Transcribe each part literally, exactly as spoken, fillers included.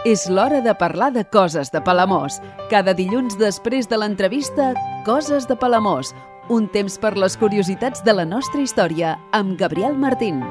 És l'hora de parlar de coses de Palamós. Cada dilluns després de l'entrevista, Coses de Palamós. Un temps per les curiositats de la nostra història, amb Gabriel Martín.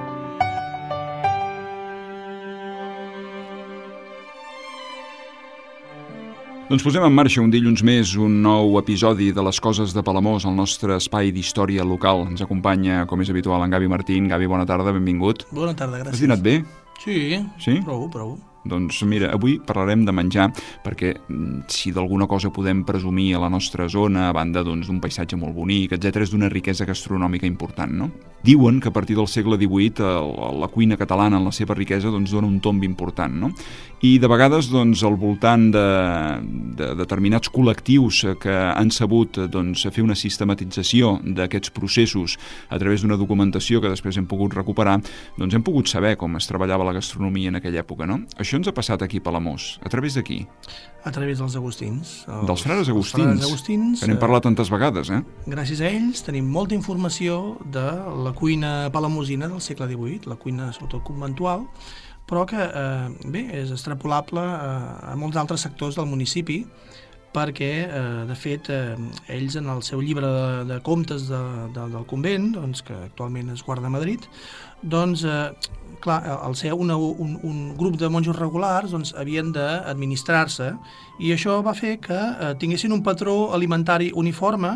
Doncs posem en marxa un dilluns més un nou episodi de les Coses de Palamós, el nostre espai d'història local. Ens acompanya, com és habitual, en Gavi Martín. Gavi, bona tarda, benvingut. Bona tarda, gràcies. Has dinat bé? Sí, sí? prou, prou. Doncs mira, avui parlarem de menjar, perquè si d'alguna cosa podem presumir a la nostra zona, a banda doncs, d'un paisatge molt bonic, etcètera, és d'una riquesa gastronòmica important, no? Diuen que a partir del segle divuit la cuina catalana en la seva riquesa doncs, dona un tomb important, no? I de vegades doncs, al voltant de, de determinats col·lectius que han sabut doncs, fer una sistematització d'aquests processos a través d'una documentació que després hem pogut recuperar, doncs hem pogut saber com es treballava la gastronomia en aquella època, no? Això ens ha passat aquí a Palamós. A través de qui? A través dels agustins. Els, dels frares agustins, frares agustins, que n'hem parlat tantes vegades, eh? Gràcies a ells tenim molta informació de la cuina palamosina del segle divuit, la cuina sobretot conventual, però que eh, bé, és extrapolable a, a molts altres sectors del municipi, perquè, eh, de fet, eh, ells en el seu llibre de, de comptes de, de, del convent, doncs, que actualment es guarda a Madrid, doncs, eh, clar, al ser una, un, un grup de monjos regulars, doncs, havien d'administrar-se, i això va fer que eh, tinguessin un patró alimentari uniforme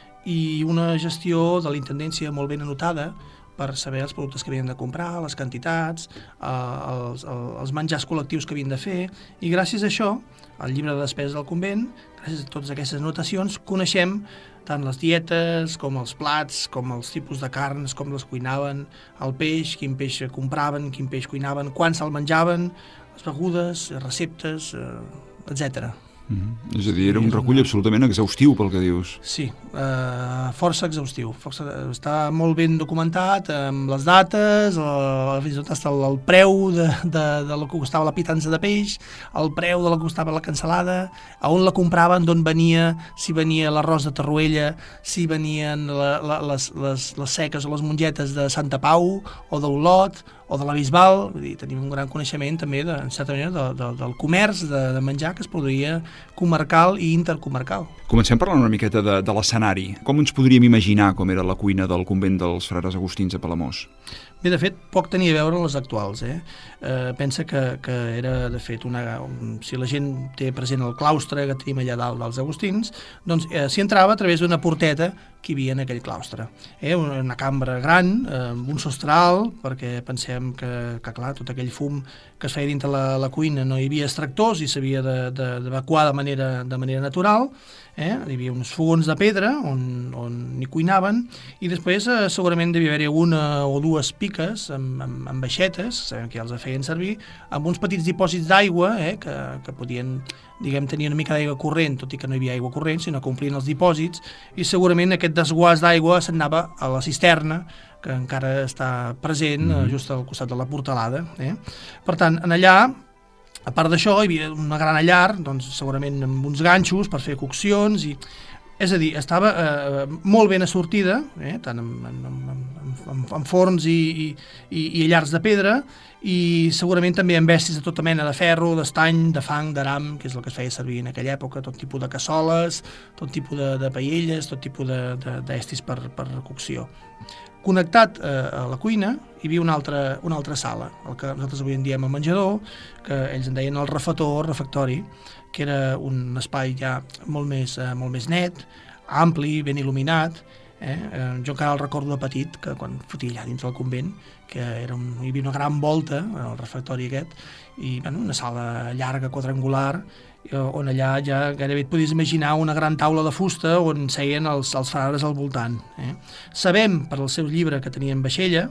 i una gestió de la intendència molt ben anotada, per saber els productes que havien de comprar, les quantitats, eh, els, els menjars col·lectius que havien de fer, i gràcies a això, al llibre de despeses del convent, gràcies a totes aquestes anotacions, coneixem tant les dietes, com els plats, com els tipus de carns, com les cuinaven, el peix, quin peix compraven, quin peix cuinaven, quan se'l menjaven, les begudes, receptes, eh, etcètera. Mm-hmm. És a dir, era un recull absolutament exhaustiu pel que dius. Sí, eh, força exhaustiu. Força, està molt ben documentat, amb les dates, el, fins i tot el, el preu de, de, de lo que costava la pitança de peix, el preu de lo que costava la cansalada, a on la compraven, d'on venia, si venia l'arròs de Torroella, si venien la, la, les, les, les seques o les mongetes de Santa Pau o d'Olot o de la Bisbal. Vull dir, tenim un gran coneixement també, de, en certa manera, de, de, del comerç de, de menjar que es produïa comarcal i intercomarcal. Comencem parlant una miqueta de, de l'escenari. Com ens podríem imaginar com era la cuina del convent dels frares agustins a Palamós? Bé, de fet, poc tenia a veure les actuals. Eh? Eh, pensa que, que era, de fet, una, un, si la gent té present el claustre que tenim allà dalt dels agustins, doncs eh, s'hi entrava a través d'una porteta que hi havia en aquell claustre. Eh? Una, una cambra gran, eh, amb un sostre alt, perquè pensem que, que, clar, tot aquell fum que es feia dintre la, la cuina no hi havia extractors i s'havia d'evacuar de, de, de, manera, de manera natural. Eh? Hi havia uns fogons de pedra on, on hi cuinaven, i després eh, segurament devia haver-hi una o dues piques amb, amb, amb baixetes, sabem que ja els feien servir, amb uns petits dipòsits d'aigua eh, que, que podien, diguem, tenir una mica d'aigua corrent, tot i que no hi havia aigua corrent, sinó que omplien els dipòsits, i segurament aquest desguàs d'aigua s'anava a la cisterna, que encara està present eh, just al costat de la portalada. Eh? Per tant, en allà, a part d'això, hi havia una gran llar, doncs, segurament amb uns ganxos per fer coccions, i, és a dir, estava eh, molt ben assortida, eh, tant amb, amb, amb, amb, amb forns i, i, i llars de pedra, i segurament també amb vestis de tota mena de ferro, d'estany, de fang, d'aram, que és el que es feia servir en aquella època, tot tipus de cassoles, tot tipus de, de paelles, tot tipus d'estis per, per cocció. Connectat eh, a la cuina hi havia una altra, una altra sala, el que nosaltres avui en diem el menjador, que ells en deien el refetor, el refectori, que era un espai ja molt més, eh, molt més net, ampli, ben il·luminat. Eh? Eh, jo encara el recordo de petit, que quan fotia allà dins del convent, que era un, hi havia una gran volta, el refectori aquest, i bueno, una sala llarga, quadrangular, on allà ja gairebé et podies imaginar una gran taula de fusta on seien els, els frares al voltant. Eh? Sabem, per al seu llibre, que tenien vaixella,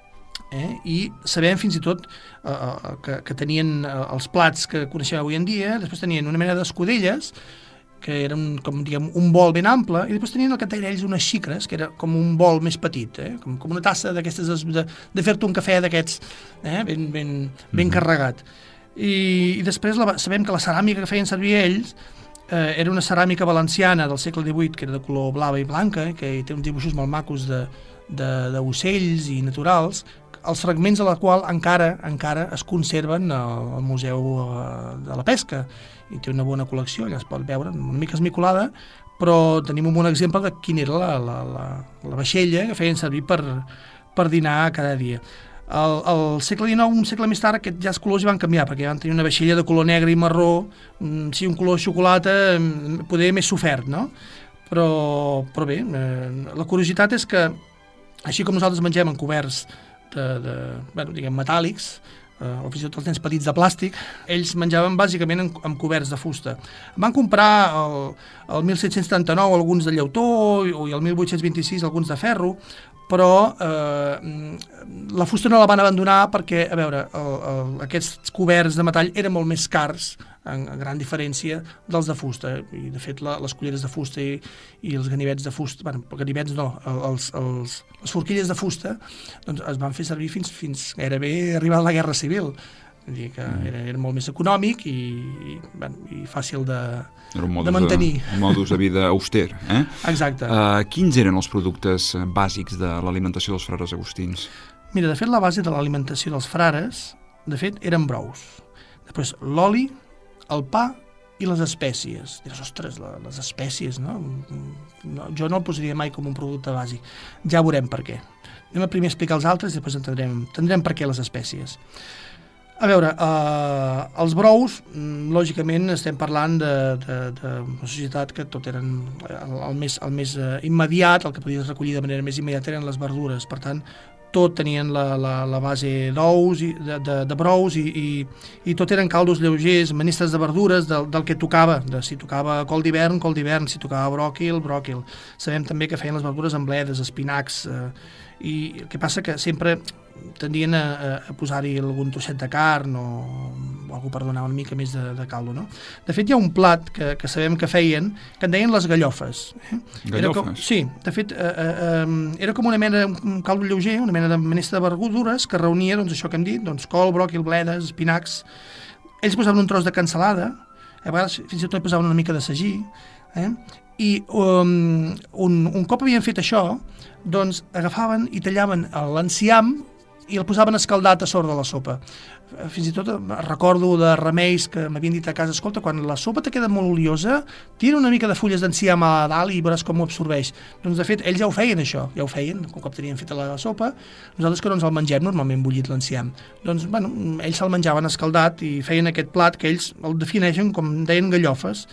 eh? I sabem fins i tot eh, que, que tenien els plats que coneixem avui en dia, després tenien una mena d'escudelles, que era un, com, diguem, un bol ben ample, i després tenien el que deien ells unes xicres, que era com un bol més petit, eh? com, com una tassa d'aquestes, de, de fer-te un cafè d'aquests, eh? ben, ben, ben carregat. I, i després la, sabem que la ceràmica que feien servir ells eh, era una ceràmica valenciana del segle divuit, que era de color blava i blanca, que té uns dibuixos molt macos d'ocells i naturals, els fragments de la qual encara encara es conserven al, al Museu de la Pesca, i té una bona col·lecció, allà es pot veure, una mica esmicolada, però tenim un bon exemple de quina era la, la, la, la vaixella que feien servir per, per dinar cada dia. Al, al segle dinou, un segle més tard, aquests ja els colors hi van canviar, perquè van tenir una vaixella de color negre i marró, sí, un color xocolata, poder més sofert, no? Però, però bé, eh, la curiositat és que, així com nosaltres mengem en coberts de, de bueno, diguem, metàl·lics, eh, o fins i tot els nens petits de plàstic, ells menjaven bàsicament en, en coberts de fusta. Van comprar el, el mil set-cents setanta-nou alguns de llautó i el mil vuit-cents vint-i-sis alguns de ferro, però eh, la fusta no la van abandonar perquè, a veure, el, el, aquests coberts de metall eren molt més cars, en, en gran diferència dels de fusta, i de fet la, les culleres de fusta i, i els ganivets de fusta, bueno, ganivets no, els, els, les forquilles de fusta, doncs es van fer servir fins, fins gairebé arribar a la Guerra Civil. Vull dir que era, era molt més econòmic i, i, bueno, i fàcil de, de mantenir. Un modus de vida auster. Eh? Exacte. Uh, quins eren els productes bàsics de l'alimentació dels frares agustins? Mira, de fet, la base de l'alimentació dels frares, de fet, eren brous. Després, l'oli, el pa i les espècies. Diràs, ostres, les espècies, no? no? Jo no el posaria mai com un producte bàsic. Ja veurem per què. Anem a primer explicar els altres i després entendrem, entendrem per què les espècies. A veure, eh, els brous, lògicament estem parlant d'una societat que tot eren el, el més, el més eh, immediat, el que podies recollir de manera més immediata eren les verdures, per tant, tot tenien la, la, la base d'ous, de, de, de brous, i, i, i tot eren caldos lleugers, menestres de verdures, del, del que tocava, de si tocava col d'hivern, col d'hivern, si tocava bròquil, bròquil. Sabem també que feien les verdures amb bledes, espinacs, eh, i el que passa que sempre tendien a, a posar-hi algun trosset de carn o, o algú per donar una mica més de, de caldo, no? De fet, hi ha un plat que, que sabem que feien, que en deien les gallofes. Eh? Gallofes? Era com, sí, de fet, eh, eh, era com una mena, un caldo lleuger, una mena de menestra de verdures que reunia, doncs, això que hem dit, doncs, col, bròquil, bledes, espinacs. Ells posaven un tros de cansalada, a vegades fins i tot posaven una mica de sagí, eh? I um, un, un cop havien fet això, doncs agafaven i tallaven l'enciam i el posaven escaldat a sobre de la sopa. Fins i tot recordo de remeis que m'havien dit a casa, escolta, quan la sopa te queda molt oliosa, tira una mica de fulles d'enciam a dalt i veuràs com ho absorbeix. Doncs, de fet, ells ja ho feien, això, ja ho feien, un cop tenien feta la sopa. Nosaltres que no ens el mengem normalment bullit l'enciam. Doncs, bueno, ells se'l menjaven escaldat i feien aquest plat que ells el defineixen com deien gallofes,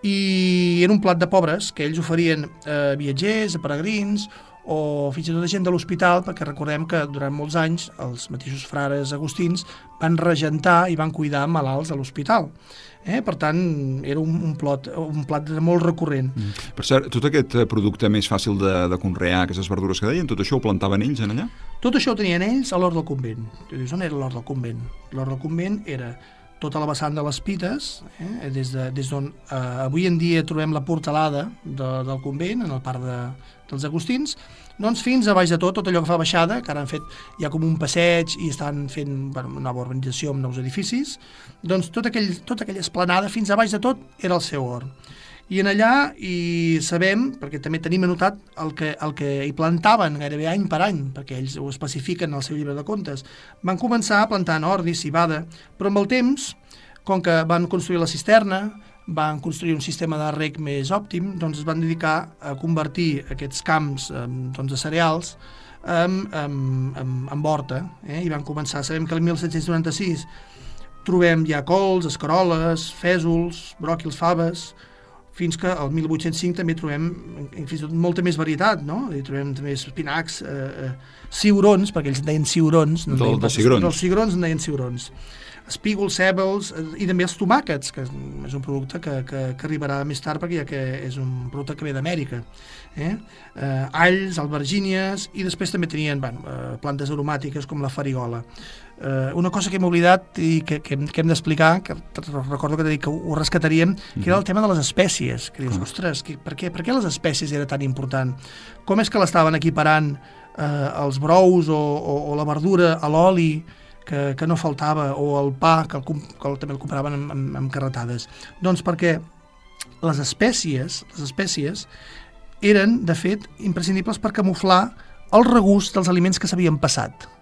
i era un plat de pobres que ells oferien a viatgers, a peregrins, o fins i tot a gent de l'hospital, perquè recordem que durant molts anys els mateixos frares agustins van regentar i van cuidar malalts a l'hospital. Eh? Per tant, era un, un, plot, un plat molt recurrent. Mm. Per cert, tot aquest producte més fàcil de, de conrear, aquestes verdures que deien, tot això ho plantaven ells en allà? Tot això ho tenien ells a l'hort del convent. Dius, on era l'hort del convent? L'hort del convent era tota la vessant de les Pites, eh? des d'on de, eh, avui en dia trobem la portalada de, del convent, en el parc de, dels Agustins, doncs fins a baix de tot, tot allò que fa baixada, que ara han fet ja com un passeig i estan fent bueno, una nova urbanització amb nous edificis, doncs tot aquell, tota aquella esplanada fins a baix de tot era el seu hort. I en allà hi sabem, perquè també tenim anotat el que, el que hi plantaven gairebé any per any, perquè ells ho especifiquen al seu llibre de contes, van començar plantant ordi, civada, però amb el temps, com que van construir la cisterna, van construir un sistema de reg més òptim, doncs es van dedicar a convertir aquests camps doncs, de cereals en, en, en, en horta, eh? I van començar, sabem que el mil set-cents noranta-sis trobem ja cols, escaroles, fèsols, bròquils, faves, fins que al mil vuit-cents cinc també trobem fins i tot molta més varietat, no? I trobem també espinacs, eh, ciurons, perquè ells en deien ciurons, no del, de cigrons. Els cigrons en deien ciurons. Espígols, cèbols, i també els tomàquets, que és un producte que, que, que arribarà més tard perquè ja que és un producte que ve d'Amèrica. Eh? Eh, alls, albergínies, i després també tenien bueno, eh, plantes aromàtiques com la farigola. Eh, una cosa que hem oblidat i que, que, que hem d'explicar, que recordo que t'he dit que ho rescataríem, que era el tema de les espècies, que dius, ostres, que, per, què, per què les espècies era tan important? Com és que l'estaven equiparant eh, els brous o, o, o la verdura a l'oli, que, que no faltava, o el pa, que, el, que el, també el compraven amb, amb, amb carretades? Doncs perquè les espècies, les espècies eren, de fet, imprescindibles per camuflar el regust dels aliments que s'havien passat.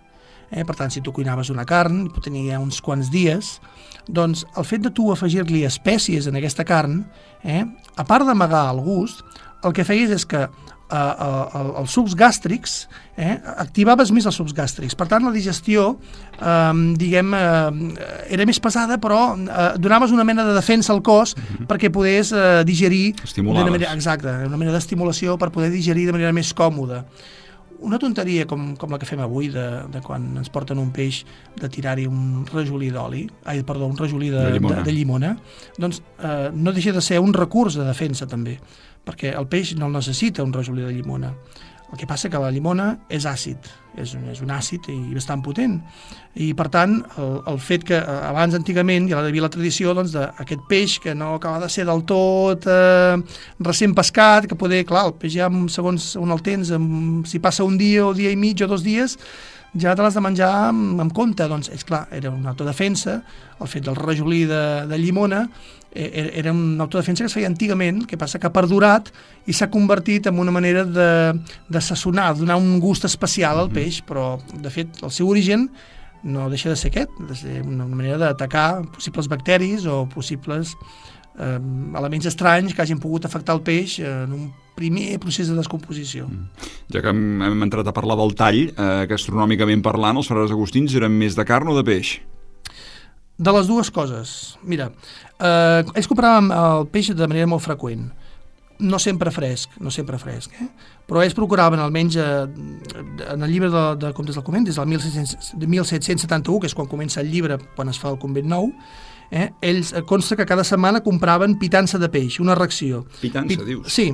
Eh? Per tant, si tu cuinaves una carn, pot tenir ja uns quants dies, doncs el fet de tu afegir-li espècies en aquesta carn, eh? a part d'amagar el gust, el que feies és que eh, eh, els sucs gàstrics, eh? activaves més els sucs gàstrics. Per tant, la digestió, eh, diguem, eh, era més pesada, però eh, donaves una mena de defensa al cos mm-hmm. perquè podés eh, digerir d'una manera exacta, una mena d'estimulació per poder digerir de manera més còmoda. Una tonteria com, com la que fem avui de, de quan ens porten un peix de tirar-hi un rajolí d'oli, ai, perdó, un rajolí de, de, llimona. de, de llimona, doncs eh, no deixa de ser un recurs de defensa també, perquè el peix no el necessita un rajolí de llimona. El que passa que la llimona és àcid, és, és un àcid i bastant potent, i per tant el, el fet que abans antigament hi havia la tradició doncs, d'aquest peix que no acaba de ser del tot eh, recent pescat, que poder, clar, el peix ja segons on el tens, si passa un dia o dia i mig o dos dies, ja te l'has de menjar amb, amb compte. Doncs, és clar, era una autodefensa, el fet del rajolí de, de llimona, eh, era una autodefensa que es feia antigament, que passa que ha perdurat i s'ha convertit en una manera de, de sassonar, de donar un gust especial al peix, però, de fet, el seu origen no deixa de ser aquest, de ser una manera d'atacar possibles bacteris o possibles eh, elements estranys que hagin pogut afectar el peix en un primer procés de descomposició. Ja que hem, hem entrat a parlar del tall, eh, gastronòmicament parlant, els frares agustins eren més de carn o de peix? De les dues coses. Mira, eh, ells compraven el peix de manera molt freqüent, no sempre fresc, no sempre fresc, eh? Però ells procuraven, almenys eh, en el llibre de, de Comtes del Convent, des del mil set-cents setanta-u, que és quan comença el llibre, quan es fa el Convent Nou, eh, ells consta que cada setmana compraven pitança de peix, una ració. Pitança, Pit dius? Sí,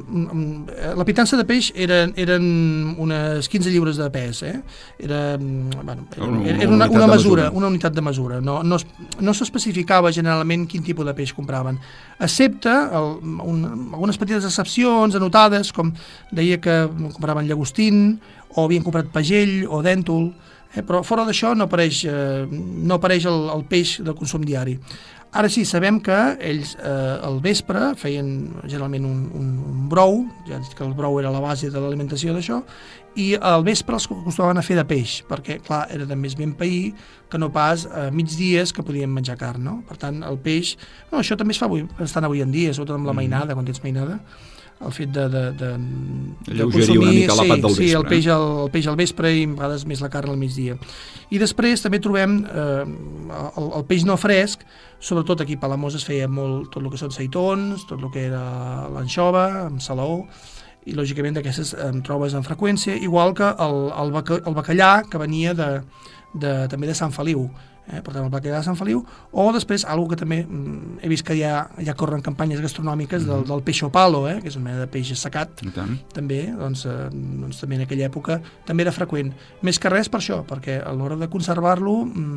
la pitança de peix eren, eren unes quinze lliures de pes, eh? Era, bueno, era, era una, una mesura, una unitat de mesura. No, no, no s'especificava generalment quin tipus de peix compraven, excepte el, un, algunes petites excepcions anotades, com deia que compraven llagostín, o havien comprat pagell o dèntol, eh? Però fora d'això no apareix, eh, no apareix el, el peix de consum diari. Ara sí, sabem que ells eh, al vespre feien generalment un, un, un brou, ja dic que el brou era la base de l'alimentació d'això, i al vespre els acostumaven a fer de peix, perquè, clar, era de més ben pair que no pas a migdies que podien menjar carn, no? Per tant, el peix... No, això també es fa avui, bastant avui en dia, sobretot amb la mainada, quan tens mainada, el fet de, de, de, de consumir una mica la sí, part del vespre. Sí, el peix, al, el peix al vespre i a vegades més la carn al migdia. I després també trobem eh, el, el peix no fresc, sobretot aquí a Palamós es feia molt tot el que són seitons, tot el que era l'anxova, amb salaó, i lògicament d'aquestes en trobes en freqüència, igual que el, el, baca, el bacallà que venia de, de, també de Sant Feliu. Eh, per tant el bacallà de Sant Feliu, o després algo que també mm, he vist que ja, ja corren campanyes gastronòmiques del, del peix palo, eh, que és una mena de peix assecat, també, doncs, eh, doncs també en aquella època també era freqüent, més que res per això, perquè a l'hora de conservar-lo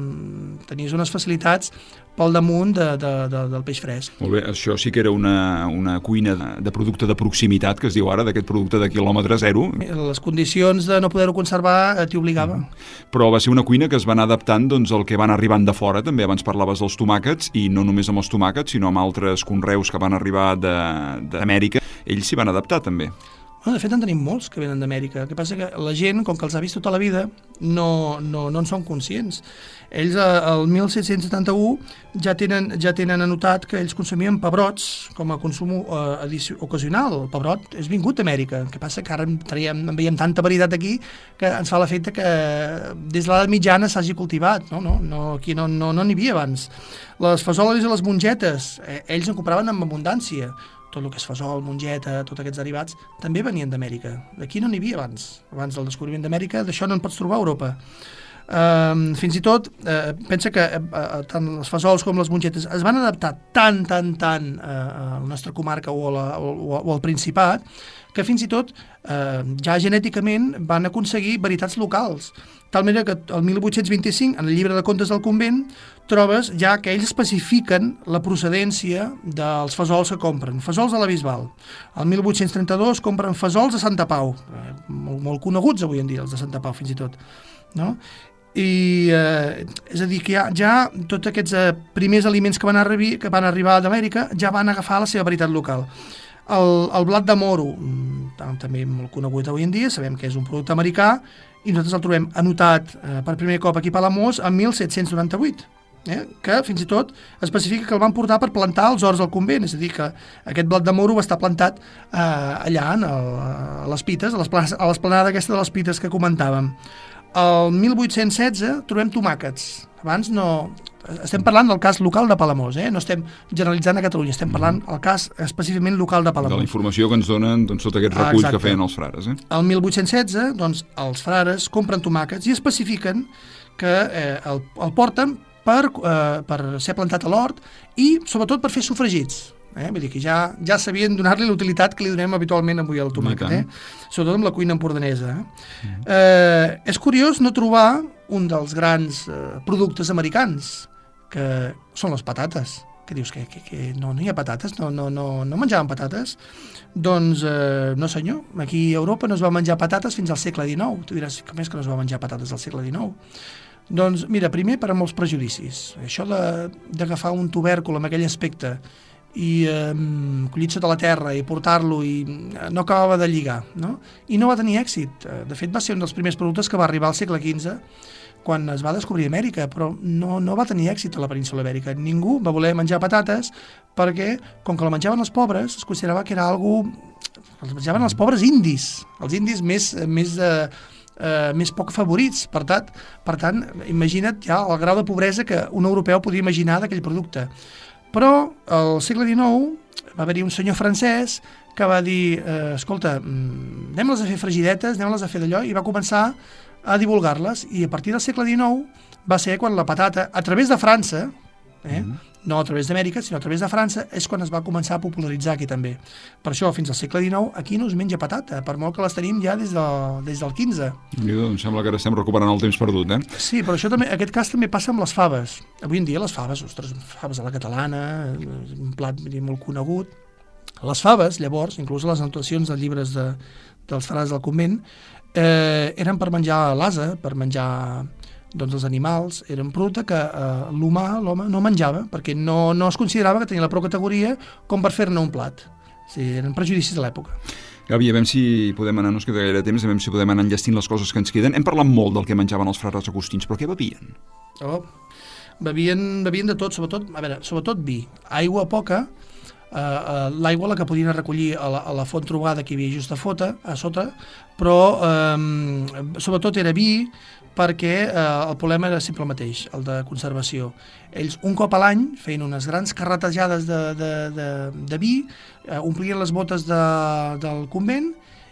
mm, tenies unes facilitats pel damunt de, de, de, del peix fresc. Molt bé, això sí que era una, una cuina de, de producte de proximitat, que es diu ara, d'aquest producte de quilòmetre zero. Les condicions de no poder-ho conservar eh, t'hi obligava. Mm. Però va ser una cuina que es va anar adaptant doncs, al que van arribant de fora, també abans parlaves dels tomàquets, i no només amb els tomàquets, sinó amb altres conreus que van arribar d'Amèrica, ells s'hi van adaptar també. Bueno, de fet, en tenim molts que venen d'Amèrica. El que passa que la gent, com que els ha vist tota la vida, no, no, no en són conscients. Ells, al mil set-cents setanta-u, ja tenen, ja tenen anotat que ells consumien pebrots com a consum eh, ocasional. El pebrot és vingut d'Amèrica. El que passa que ara en, traiem, en veiem tanta varietat aquí que ens fa l'efecte que des de l'edat mitjana s'hagi cultivat. No, no, no, aquí no n'hi no, no havia abans. Les fasoles i les mongetes, eh, ells en compraven amb abundància. Tot el que és fesol, mongeta, tots aquests derivats, també venien d'Amèrica. D'aquí no n'hi havia abans. Abans del descobriment d'Amèrica, d'això no en pots trobar a Europa. Uh, fins i tot, uh, pensa que uh, tant les fesols com les mongetes es van adaptar tant, tant, tant uh, a la nostra comarca o, a la, o, o al Principat, que fins i tot uh, ja genèticament van aconseguir varietats locals. Tal manera que el mil vuit-cents vint-i-cinc, en el llibre de contes del convent, trobes ja que ells especifiquen la procedència dels fesols que compren. Fesols de la Bisbal. El mil vuit-cents trenta-dos compren fesols de Santa Pau, eh, molt, molt coneguts avui en dia, els de Santa Pau fins i tot. No? I eh, és a dir, que ja, ja tots aquests eh, primers aliments que van, arribar, que van arribar d'Amèrica ja van agafar la seva varietat local. El, el blat de moro, també molt conegut avui en dia, sabem que és un producte americà, i nosaltres el trobem anotat eh, per primer cop aquí a Palamós en mil set-cents noranta-vuit, eh, que fins i tot especifica que el van portar per plantar els horts del convent, és a dir, que aquest blat de moro va estar plantat eh, allà en el, a les Pites, a l'esplanada aquesta de les Pites que comentàvem. El mil vuit-cents setze trobem tomàquets. Abans no... Estem parlant del cas local de Palamós, eh? No estem generalitzant a Catalunya, estem parlant del cas específicament local de Palamós. De la informació que ens donen doncs, tot aquest reculls ah, que feien els frares. Eh? El mil vuit-cents setze, doncs, els frares compren tomàquets i especifiquen que eh, el, el porten per, eh, per ser plantat a l'hort i, sobretot, per fer sofregits. Eh? Vull dir que ja, ja sabien donar-li l'utilitat que li donem habitualment avui al tomàquet, eh? Sobretot amb la cuina empordanesa. Eh? Mm. Eh, és curiós no trobar un dels grans eh, productes americans, que són les patates, que dius que, que, que no, no hi ha patates, no, no, no, no menjaven patates. Doncs eh, no senyor, aquí a Europa no es va menjar patates fins al segle dinou. Tu diràs, com és que no es va menjar patates al segle dinou? Doncs mira, primer per a molts prejudicis. Això d'agafar un tubèrcul amb aquell aspecte i eh, collit sota la terra i portar-lo i no acabava de lligar, no? I no va tenir èxit. De fet, va ser un dels primers productes que va arribar al segle quinze, quan es va descobrir Amèrica, però no, no va tenir èxit a la península Ibèrica. Ningú va voler menjar patates perquè, com que la menjaven els pobres, es considerava que era algo... Els menjaven els pobres indis, els indis més, més, eh, eh, més poc favorits. Per tant, per tant, imagina't ja el grau de pobresa que un europeu podia imaginar d'aquell producte. Però al segle dinou va haver-hi un senyor francès que va dir, eh, escolta, anem-les a fer fregidetes, anem-les a fer d'allò, i va començar a divulgar-les, i a partir del segle dinou va ser quan la patata, a través de França, eh, mm. no a través d'Amèrica, sinó a través de França, és quan es va començar a popularitzar aquí també. Per això, fins al segle dinou, aquí no es menja patata, per molt que les tenim ja des, de, des del quinze. I doncs sembla que ara estem recuperant el temps perdut, eh? Sí, però això també, aquest cas també passa amb les faves. Avui en dia les faves, ostres, faves a la catalana, un plat molt conegut. Les faves, llavors, inclús les anotacions de llibres de, dels frares del convent, eh, eren per menjar l'ase, per menjar doncs, els animals. Era un producte que eh, l'humà, l'home, no menjava, perquè no, no es considerava que tenia la prou categoria com per fer-ne un plat. O sigui, eren prejudicis de l'època. Gavi, a veure si podem anar, no es queda gaire temps, a veure si podem anar enllestint les coses que ens queden. Hem parlat molt del que menjaven els frares agustins, però què bevien? Oh, bevien, bevien de tot, sobretot, a veure, sobretot vi. Aigua poca, Uh, uh, l'aigua la que podien recollir a la, a la font trobada que hi havia just a, fota, a sota, però um, sobretot era vi, perquè uh, el problema era sempre el mateix, el de conservació. Ells un cop a l'any feien unes grans carretejades de, de, de, de vi, uh, omplien les botes de, del convent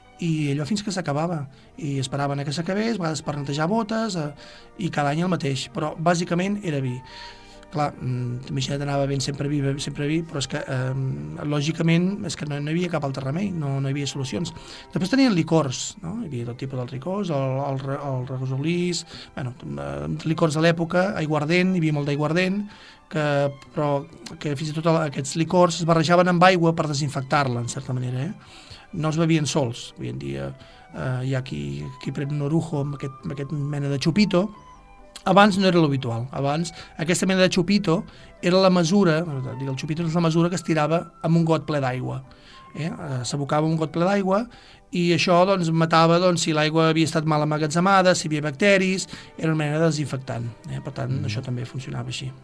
i allò fins que s'acabava, i esperaven a que s'acabés, a vegades per netejar botes, uh, i cada any el mateix, però bàsicament era vi. Clar, imagina't, anava ben sempre vi, sempre vi, però és que, eh, lògicament, és que no, no hi havia cap altre remei, no, no hi havia solucions. Després tenien licors, no? Hi havia tot tipus dels licors, el, el, el regosolís, bueno, licors de l'època, aiguardent, hi havia molt d'aiguardent, que, però que fins i tot aquests licors es barrejaven amb aigua per desinfectar-la, en certa manera, eh? No es bevien sols. Avui en dia eh, hi ha qui, qui pren un orujo amb aquest, amb aquest mena de xupito. Abans no era l'habitual. Abans aquesta mena de xupito era la mesura, el xupito és la mesura que es tirava amb un got ple d'aigua. Eh? S'abocava un got ple d'aigua i això doncs, matava doncs, si l'aigua havia estat mal emmagatzemada, si hi havia bacteris, era una manera de desinfectant. Eh? Per tant, mm. això també funcionava així.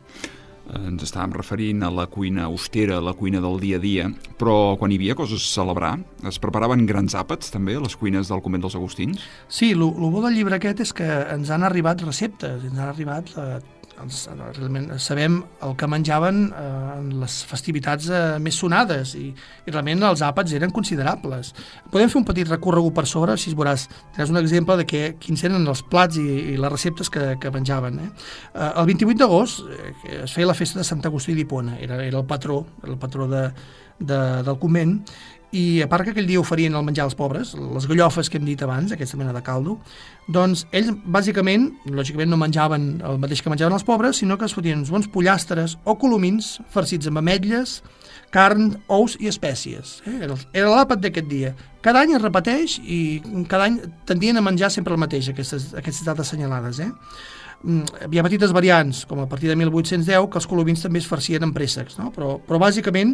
Ens estàvem referint a la cuina austera, la cuina del dia a dia, però quan hi havia coses a celebrar, es preparaven grans àpats també a les cuines del convent dels Agustins? Sí, el bo del llibre aquest és que ens han arribat receptes, ens han arribat... Eh, ens, realment sabem el que menjaven eh, en les festivitats eh, més sonades i, i realment els àpats eren considerables. Podem fer un petit recorregut per sobre, si es veuràs, tindràs un exemple de que, quins eren els plats i, i les receptes que, que menjaven. Eh? Eh, el vint-i-vuit d'agost eh, es feia la festa de Sant Agustí d'Hipona, era, era el patró, el patró de, de, del convent, i a part que aquell dia oferien el menjar als pobres, les gallofes que hem dit abans, aquesta mena de caldo, doncs ells bàsicament, lògicament no menjaven el mateix que menjaven els pobres, sinó que es fotien uns bons pollastres o colomins farcits amb ametlles, carn, ous i espècies. Eh? Era, era l'àpat d'aquest dia. Cada any es repeteix i cada any tendien a menjar sempre el mateix, aquestes, aquestes dates assenyalades. Eh? hi ha petites variants, com a partir de mil vuit-cents deu, que els colomins també es farcien amb préssecs, no? però, però bàsicament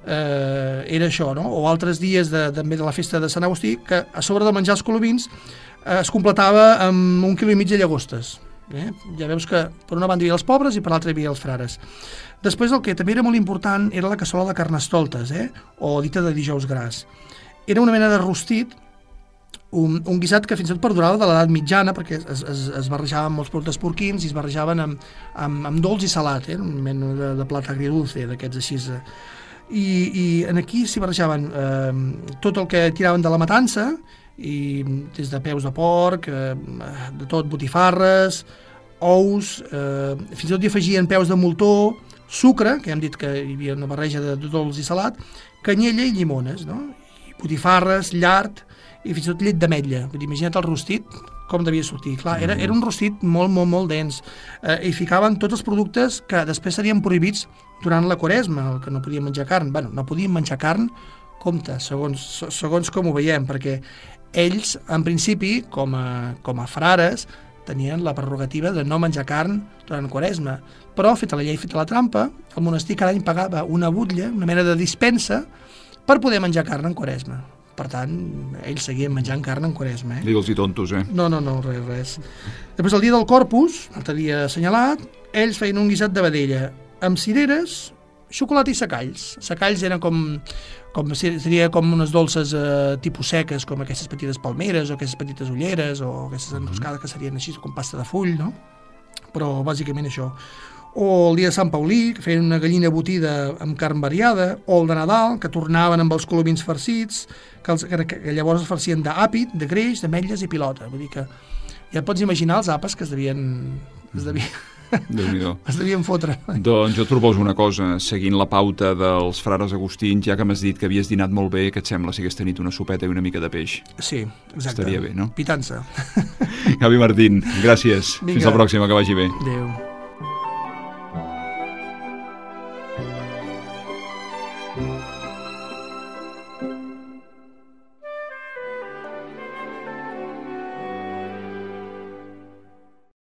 eh, era això, no? O altres dies de, també de la festa de Sant Agustí, que a sobre de menjar els colomins eh, es completava amb un quilo i mig de llagostes. Eh? Ja veus que per una banda hi havia els pobres i per l'altra hi havia els frares. Després el que també era molt important era la cassola de carnestoltes, eh? O dita de dijous gras. Era una mena de rostit, Un, un guisat que fins i tot perdurava de l'edat mitjana, perquè es, es, es barrejaven molts productes porquins i es barrejaven amb, amb, amb dolç i salat, eh? Un mena de, de plat agridulce, d'aquests així. I, i en aquí s'hi barrejaven eh, tot el que tiraven de la matança, i des de peus de porc, eh, de tot, botifarres, ous, eh, fins i tot hi afegien peus de moltó, sucre, que hem dit que hi havia una barreja de, de dolç i salat, canyella i llimones, no? I botifarres, llard, i fins i tot llet d'ametlla. Imagina't el rostit, com devia sortir. Clar, era, era un rostit molt, molt, molt dens. Eh, I ficaven tots els productes que després serien prohibits durant la Quaresma, el que no podien menjar carn. Bueno, no podien menjar carn, compte, segons, segons com ho veiem, perquè ells, en principi, com a, com a frares, tenien la prerrogativa de no menjar carn durant la Quaresma. Però, feta la llei, feta la trampa, el monestir cada any pagava una butlla, una mena de dispensa, per poder menjar carn en Quaresma. Per tant, ells seguien menjant carn en Quaresma. Eh? Digue'ls-hi tontos, eh? No, no, no, res, res. Després, el dia del Corpus, l'altre dia assenyalat, ells feien un guisat de vedella amb cireres, xocolata i secalls. Secalls eren com, com seria com unes dolces eh, tipus seques, com aquestes petites palmeres, o aquestes petites ulleres, o aquestes enroscades que serien així, com pasta de full, no? Però, bàsicament, això. O el dia de Sant Paulí, que feien una gallina botida amb carn variada, o el de Nadal, que tornaven amb els colomins farcits, que, els, que, que llavors es farcien d'àpid, de greix, d'ametlles i pilota. Vull dir que ja et pots imaginar els àpats que es devien... Es devien, es devien fotre. Doncs jo et proposo una cosa, seguint la pauta dels frares agustins, ja que m'has dit que havies dinat molt bé, què et sembla si aquesta nit una sopeta i una mica de peix? Sí, exacte. Estaria bé, no? Pitança. Gavi Martín, gràcies. Vinga. Fins la pròxima, que vagi bé. Adéu. Thank you.